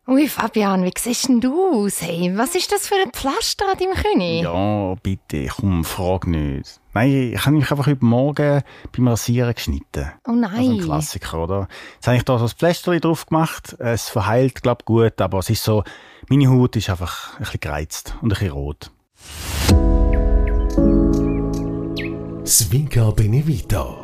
Ui, Fabian, wie siehst denn du aus? Hey, was ist das für ein Pflaster an deinem Knie? Ja, bitte, komm, frag nicht. Nein, ich habe mich einfach heute Morgen beim Rasieren geschnitten. Oh nein. Also ein Klassiker, oder? Jetzt habe ich da so ein Pflasterchen drauf gemacht. Es verheilt, glaube ich, gut, aber es ist so, meine Haut ist einfach ein bisschen gereizt und ein bisschen rot. Svinka Benevita.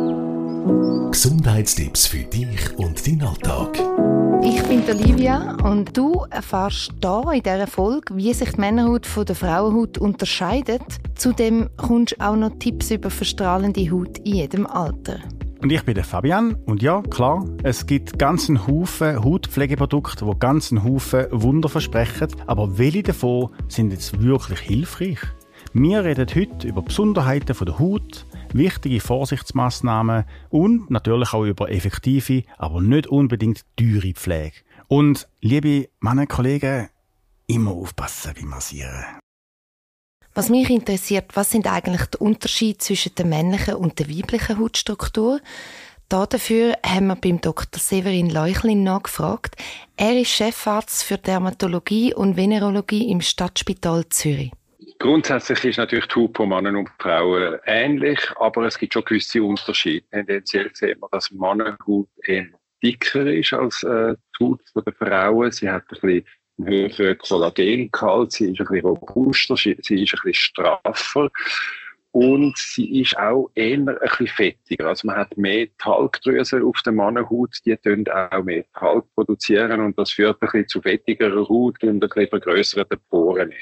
Gesundheitstipps für dich und deinen Alltag. Ich bin Olivia und du erfährst hier in dieser Folge, wie sich die Männerhaut von der Frauenhaut unterscheidet. Zudem kommst du auch noch Tipps über verstrahlende Haut in jedem Alter. Und ich bin der Fabian und ja, klar, es gibt ganzen Haufen Hautpflegeprodukte, die ganzen Haufen Wunder versprechen, aber welche davon sind jetzt wirklich hilfreich? Wir reden heute über Besonderheiten der Haut, wichtige Vorsichtsmaßnahmen und natürlich auch über effektive, aber nicht unbedingt teure Pflege. Und, liebe Männer und Kollegen, immer aufpassen beim Massieren. Was mich interessiert, was sind eigentlich die Unterschiede zwischen der männlichen und der weiblichen Hautstruktur? Dafür haben wir beim Dr. Severin Leuchlin nachgefragt. Er ist Chefarzt für Dermatologie und Venerologie im Stadtspital Zürich. Grundsätzlich ist natürlich die Haut von Männern und Frauen ähnlich, aber es gibt schon gewisse Unterschiede. Tendenziell sieht man, dass Männerhaut eher dicker ist als die Haut der Frauen. Sie hat ein bisschen einen höheren Kollagengehalt, sie ist ein bisschen robuster, sie ist ein bisschen straffer und sie ist auch eher ein bisschen fettiger. Also man hat mehr Talgdrüsen auf der Männerhaut, die können auch mehr Talg produzieren und das führt ein bisschen zu fettigerer Haut und ein bisschen vergrösserten Poren.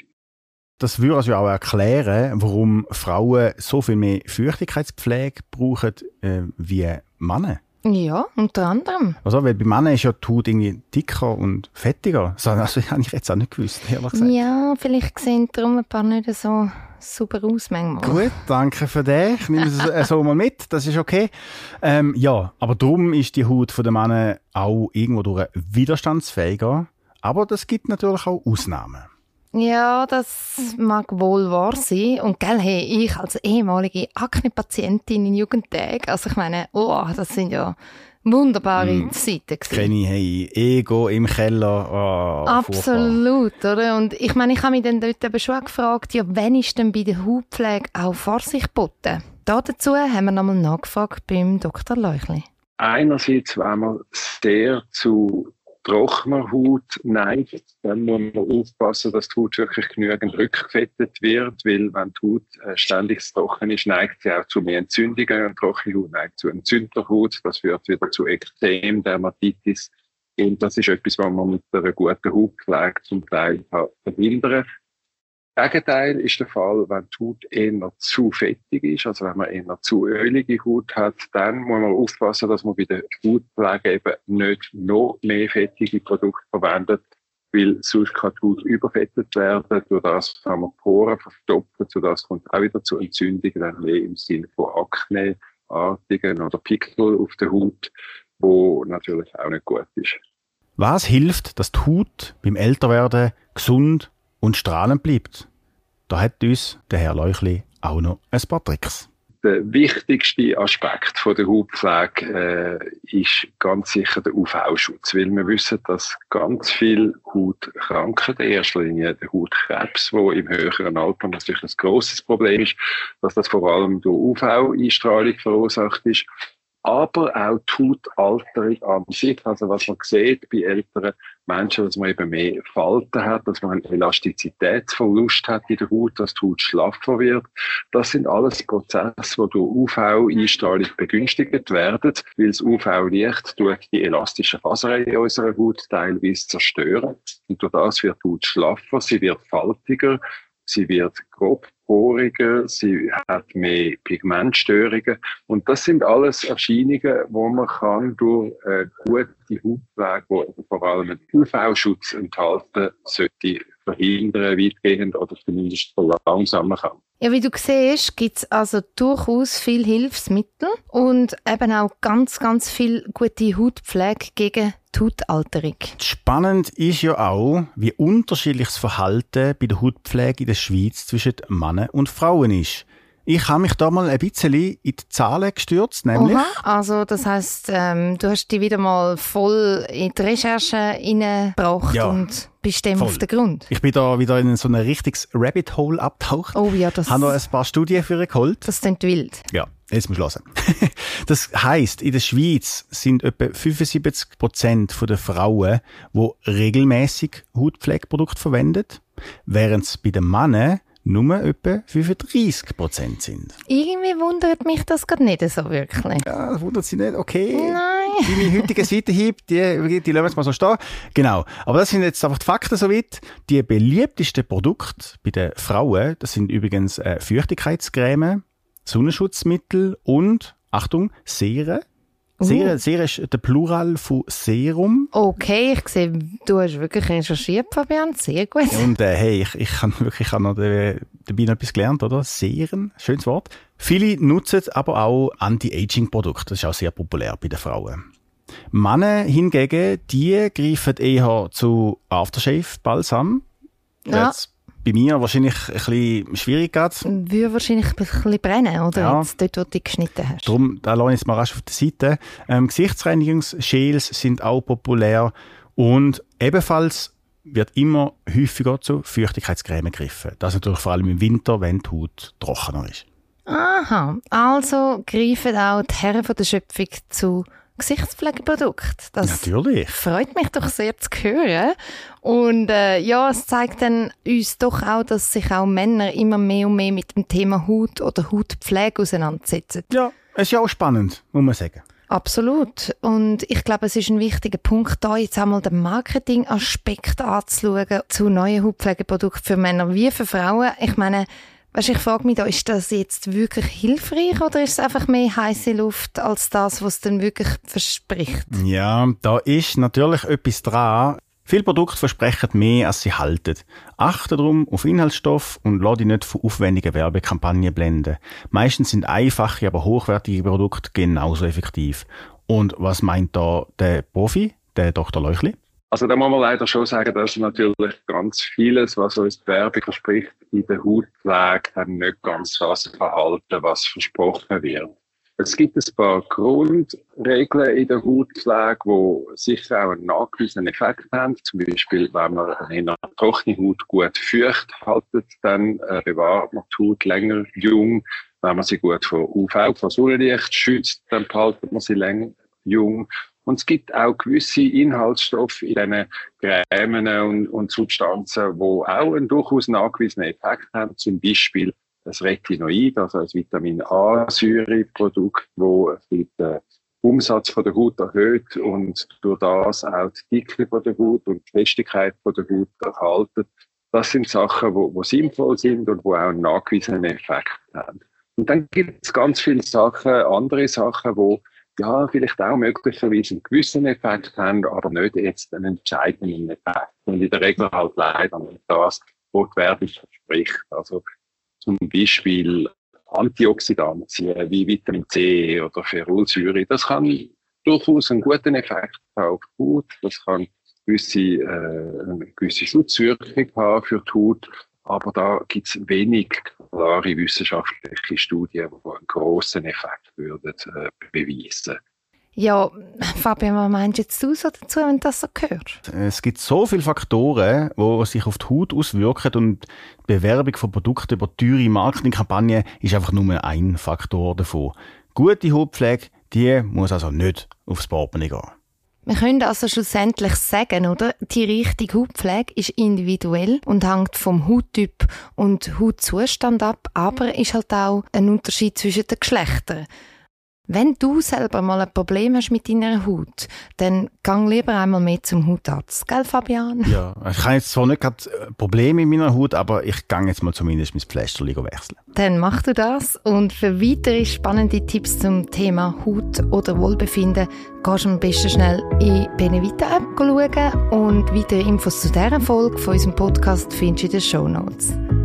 Das würde also auch erklären, warum Frauen so viel mehr Feuchtigkeitspflege brauchen wie Männer. Ja, unter anderem. Also, weil bei Männern ist ja die Haut irgendwie dicker und fettiger. Also, das habe ich jetzt auch nicht gewusst, ehrlich gesagt. Ja, vielleicht sehen darum ein paar nicht so super aus manchmal. Gut, danke für das. Ich nehme es so mal mit, das ist okay. Ja, aber darum ist die Haut der Männer auch irgendwo durch widerstandsfähiger. Aber das gibt natürlich auch Ausnahmen. Ja, das mag wohl wahr sein. Und gell, hey, ich als ehemalige Akne-Patientin in Jugendtagen, also ich meine, das sind ja wunderbare Zeiten gewesen. Kenne ich, hey, Ego im Keller. Absolut, furchtbar. Oder? Und ich meine, ich habe mich dann dort eben schon gefragt, ja, wann ist denn bei der Hautpflege auch Vorsicht geboten? Dazu haben wir nochmal nachgefragt beim Dr. Leuchli. Einerseits, wenn man sehr zu trockener Haut neigt, dann muss man aufpassen, dass die Haut wirklich genügend rückgefettet wird, weil wenn die Haut ständig trocken ist, neigt sie auch zu mehr Entzündungen und trockene Haut neigt zu entzündter Haut. Das führt wieder zu Ekzem, Dermatitis und das ist etwas, was man mit einer guten Hautpflege zum Teil verhindern kann. Das Gegenteil ist der Fall, wenn die Haut eher zu fettig ist, also wenn man eher zu ölige Haut hat, dann muss man aufpassen, dass man bei der Hautpflege eben nicht noch mehr fettige Produkte verwendet, weil sonst kann die Haut überfettet werden, durch das kann man Poren verstopfen, durch das kommt auch wieder zu Entzündungen, dann mehr im Sinne von Akneartigen oder Pickel auf der Haut, wo natürlich auch nicht gut ist. Was hilft, dass die Haut beim Älterwerden gesund und strahlend bleibt? Da hat uns der Herr Leuchli auch noch ein paar Tricks. Der wichtigste Aspekt von der Hautpflege ist ganz sicher der UV-Schutz, weil wir wissen, dass ganz viele Hautkrankheiten, in erster Linie der Hautkrebs, wo im höheren Alter natürlich ein grosses Problem ist, dass das vor allem durch UV-Einstrahlung verursacht ist. Aber auch die Hautalterung an sich, also was man sieht bei älteren Menschen, dass man eben mehr Falten hat, dass man einen Elastizitätsverlust hat in der Haut, dass die Haut schlaffer wird. Das sind alles Prozesse, die durch UV-Einstrahlung begünstigt werden, weil das UV-Licht tut die elastischen Fasern in unserer Haut teilweise zerstören. Und durch das wird die Haut schlaffer, sie wird faltiger, sie wird grobporiger, sie hat mehr Pigmentstörungen. Und das sind alles Erscheinungen, die man kann durch gute Hautpflege, die vor allem einen UV-Schutz enthalten, sollte verhindern, weitgehend oder zumindest verlangsamen kann. Ja, wie du siehst, gibt es also durchaus viele Hilfsmittel und eben auch ganz, ganz viel gute Hautpflege gegen die Hautalterung. Spannend ist ja auch, wie unterschiedlich das Verhalten bei der Hautpflege in der Schweiz zwischen Männern und Frauen ist. Ich habe mich da mal ein bisschen in die Zahlen gestürzt, nämlich... Oha, also das heisst, du hast dich wieder mal voll in die Recherche reingebracht und bist dem auf den Grund. Ich bin da wieder in so ein richtiges Rabbit Hole abgetaucht. Oh ja, das... Habe noch ein paar Studien für geholt. Das klingt wild. Ja, jetzt musst du hören. Das heisst, in der Schweiz sind etwa 75% der Frauen, die regelmäßig Hautpflegeprodukte verwenden, während es bei den Männern nur etwa 35% sind. Irgendwie wundert mich das gerade nicht so wirklich. Ja, das wundert sich nicht. Okay. Nein. Deine heutige Seitenhieb, die lassen wir jetzt mal so stehen. Genau. Aber das sind jetzt einfach die Fakten soweit. Die beliebtesten Produkte bei den Frauen, das sind übrigens Feuchtigkeitscreme, Sonnenschutzmittel und, Achtung, Seren. Seren ist der Plural von Serum. Okay, ich sehe, du hast wirklich recherchiert, Fabian. Sehr gut. Und hey, ich habe wirklich noch dabei noch etwas gelernt, oder? Seren, schönes Wort. Viele nutzen aber auch Anti-Aging-Produkte. Das ist auch sehr populär bei den Frauen. Männer hingegen, die greifen eher zu Aftershave-Balsam. Ja. Jetzt bei mir wahrscheinlich ein bisschen schwierig geht. Würde wahrscheinlich ein bisschen brennen, oder? Ja. Jetzt dort, wo du geschnitten hast. Darum, da lasse ich es mal rasch auf der Seite. Gesichtsreinigungsgels sind auch populär. Und ebenfalls wird immer häufiger zu Feuchtigkeitscreme gegriffen. Das natürlich vor allem im Winter, wenn die Haut trockener ist. Aha, also greifen auch die Herren von der Schöpfung zu Gesichtspflegeprodukten. Das Natürlich. freut mich doch sehr zu hören. Und es zeigt dann uns doch auch, dass sich auch Männer immer mehr und mehr mit dem Thema Haut oder Hautpflege auseinandersetzen. Ja, es ist ja auch spannend, muss man sagen. Absolut. Und ich glaube, es ist ein wichtiger Punkt, da jetzt einmal den Marketing-Aspekt anzuschauen zu neuen Hautpflegeprodukten für Männer wie für Frauen. Ich meine, ich frage mich da, ist das jetzt wirklich hilfreich oder ist es einfach mehr heiße Luft als das, was es dann wirklich verspricht? Ja, da ist natürlich etwas dran. Viele Produkte versprechen mehr, als sie halten. Achte darum auf Inhaltsstoff und lass dich nicht von aufwendigen Werbekampagnen blenden. Meistens sind einfache, aber hochwertige Produkte genauso effektiv. Und was meint da der Profi, der Dr. Leuchli? Also da muss man leider schon sagen, dass natürlich ganz vieles, was uns die Werbung verspricht, in der Hautpflege dann nicht ganz das verhalten, was versprochen wird. Es gibt ein paar Grundregeln in der Hautpflege, die sicher auch einen nachgewiesenen Effekt haben. Zum Beispiel, wenn man eine trockene Haut gut feucht haltet, dann bewahrt man die Haut länger jung. Wenn man sie gut vor UV, vor Sonnenlicht schützt, dann behaltet man sie länger jung. Und es gibt auch gewisse Inhaltsstoffe in diesen Cremen und Substanzen, die auch einen durchaus nachgewiesenen Effekt haben. Zum Beispiel das Retinoid, also ein Vitamin-A-Säureprodukt, das den Umsatz von der Haut erhöht und durch das auch die Dicke von der Haut und die Festigkeit von der Haut erhalten. Das sind Sachen, die sinnvoll sind und die auch einen nachgewiesenen Effekt haben. Und dann gibt es ganz viele Sachen, andere Sachen, die vielleicht auch möglicherweise einen gewissen Effekt haben, aber nicht jetzt einen entscheidenden Effekt. Und in der Regel halt leider nicht das, was die Werbung verspricht. Also zum Beispiel Antioxidantien wie Vitamin C oder Ferulsäure. Das kann durchaus einen guten Effekt haben auf die Haut. Das kann eine gewisse Schutzwirkung haben für die Haut. Aber da gibt es wenig klare wissenschaftliche Studien, die einen grossen Effekt würden, beweisen. Ja, Fabian, was meinst jetzt du so dazu, wenn du das so hörst? Es gibt so viele Faktoren, die sich auf die Haut auswirken und die Bewerbung von Produkten über teure Marketingkampagnen ist einfach nur ein Faktor davon. Gute Hautpflege, die muss also nicht aufs Portemonnaie gehen. Wir können also schlussendlich sagen, oder? Die richtige Hautpflege ist individuell und hängt vom Hauttyp und Hautzustand ab, aber ist halt auch ein Unterschied zwischen den Geschlechtern. Wenn du selber mal ein Problem hast mit deiner Haut, dann gang lieber einmal mit zum Hautarzt. Gell, Fabian? Ja, ich habe jetzt zwar nicht gerade Probleme in meiner Haut, aber ich gehe jetzt mal zumindest mein Pflästerchen wechseln. Dann mach du das und für weitere spannende Tipps zum Thema Haut oder Wohlbefinden gehst du am besten schnell in Benevita-App schauen und weitere Infos zu dieser Folge von unserem Podcast findest du in den Shownotes.